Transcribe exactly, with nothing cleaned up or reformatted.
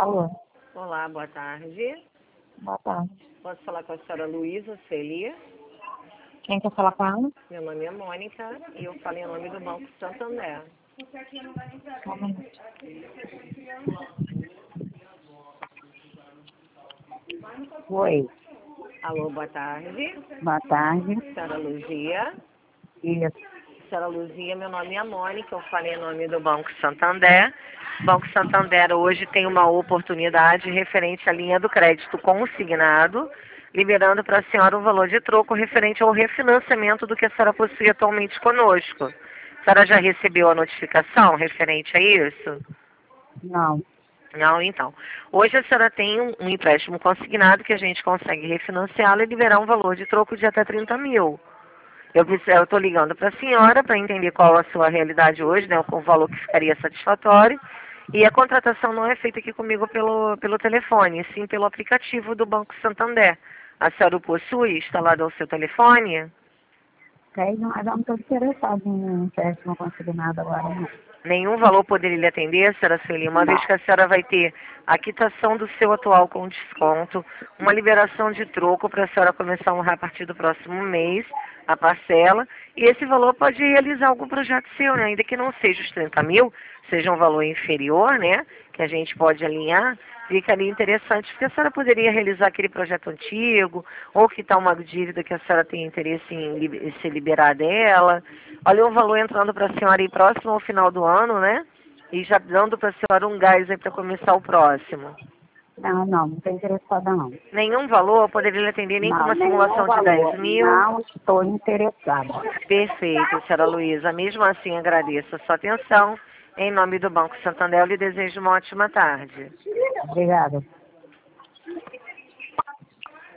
Alô, Olá, boa tarde. boa tarde. Posso falar com a senhora Luísa Celia? Quem quer falar com ela? Meu nome é Mônica e eu falo em nome do Banco Santander. Um minuto. Oi, Alô, boa tarde. boa tarde. Senhora Luzia. Isso. Senhora Luzia, meu nome é Mônica, eu falo em nome do Banco Santander. Banco Santander hoje tem uma oportunidade referente à linha do crédito consignado, liberando para a senhora um valor de troco referente ao refinanciamento do que a senhora possui atualmente conosco. A senhora já recebeu a notificação referente a isso? Não. Não, então. Hoje a senhora tem um, um empréstimo consignado que a gente consegue refinanciá-lo e liberar um valor de troco de até trinta mil. Eu estou ligando para a senhora para entender qual a sua realidade hoje, né, o valor que ficaria satisfatório. E a contratação não é feita aqui comigo pelo, pelo telefone, e sim pelo aplicativo do Banco Santander. A senhora o possui instalado ao seu telefone? Tem, mas eu não estou interessada em empréstimo consignado agora, não. Nenhum valor poderia lhe atender, senhora Sueli, uma vez Não. que a senhora vai ter a quitação do seu atual com desconto, uma liberação de troco para a senhora começar a honrar a partir do próximo mês, a parcela, e esse valor pode realizar algum projeto seu, né? Ainda que não seja os trinta mil, seja um valor inferior, né? Que a gente pode alinhar, ficaria interessante, porque a senhora poderia realizar aquele projeto antigo, ou quitar uma dívida que a senhora tem interesse em, li em se liberar dela. Olha o valor entrando para a senhora aí próximo ao final do ano, né? E já dando para a senhora um gás aí para começar o próximo. Não, não, não estou interessada, não. Nenhum valor poderia lhe atender nem com Não, uma nenhum simulação de dez valor. mil. Não estou interessada. Perfeito, senhora Luísa. Mesmo assim, agradeço a sua atenção. Em nome do Banco Santander, eu lhe desejo uma ótima tarde. Obrigada.